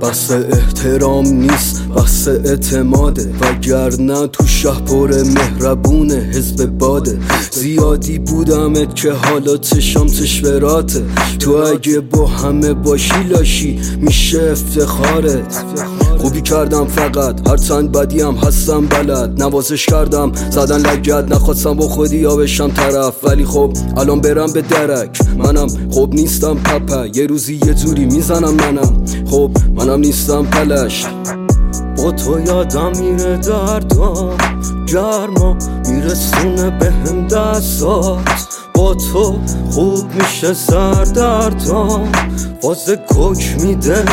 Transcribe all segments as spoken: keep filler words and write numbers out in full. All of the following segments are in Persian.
بحث احترام نیست، بحث اعتماده، وگرنه تو شهر مهربونه حزب باده. زیادی بودمت که حالا چشام تشوراته، تو اگه با همه باشی لاشی میشه افتخارت. خوبی کردم فقط هر چند بدی هم هستم بلد، نوازش کردم زدن لگد، نخواستم با خودی یا بشم طرف، ولی خب الان برم به درک. منم خب نیستم پپه، یه روزی یه جوری میزنم منم، خب منم نیستم پلش. با تو یادم میره دردم گرما میرسونه به هم دستات، با تو خوب میشه سر دردم واسه کوک میده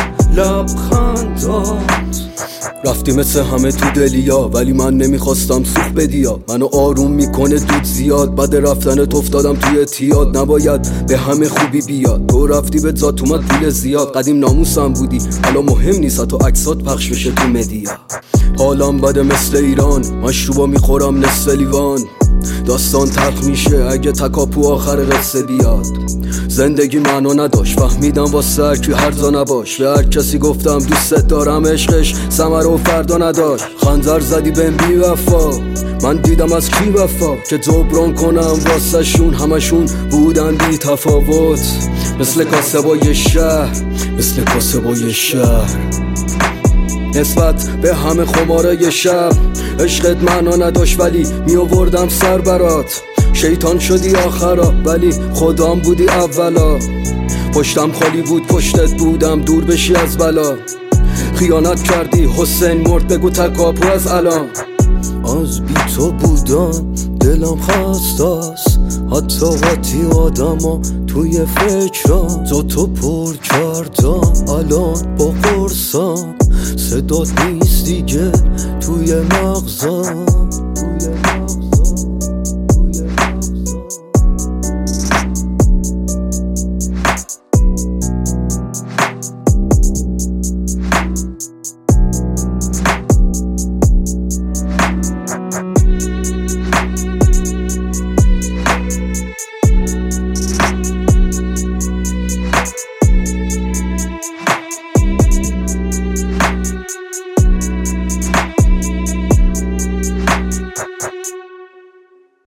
لبخندات. رفتی مثل همه تو دلیا ولی من نمیخواستم سوخ بدیا، منو آروم میکنه دود زیاد، بعد رفتنت افتادم توی اعتیاد. نباید به همه خوبی بیاد، تو رفتی به ذات اومد پول زیاد. قدیم ناموسم بودی حالا مهم نیست، حتی عکسات پخش بشه تو مدیا. حالم بده مثل ایران، مشروبا میخورم نصف لیوان، داستان تلخ میشه اگه تکاپو آخر قصه بیاد. زندگی معنا نداشت، فهمیدم واسه هر کی هرزا نباش. به هر کسی گفتم دوست دارم، عشقش ثمره و فردا نداشت. خنجر زدی بهم بی وفا، من دیدم از کی وفا که جبران کنم واسه شون. همشون بودن بی تفاوت، مثل کاسبای شهر، مثل کاسبای شهر. نسبت به همه خمارای شب عشقت معنا نداشت ولی می آوردم سر برات. شیطان شدی آخرا ولی خودم بودی اولا. پشتم خالی بود پشتت بودم دور بشی از بلا. خیانت کردی حسین مرد بگو تکاپو از الان. از بی تو بودم دلم خستاست، حتی وقتی آدما توی فکرم تو تو پر کردم. الان با قرصم صدات نیست دیگه توی مغزم.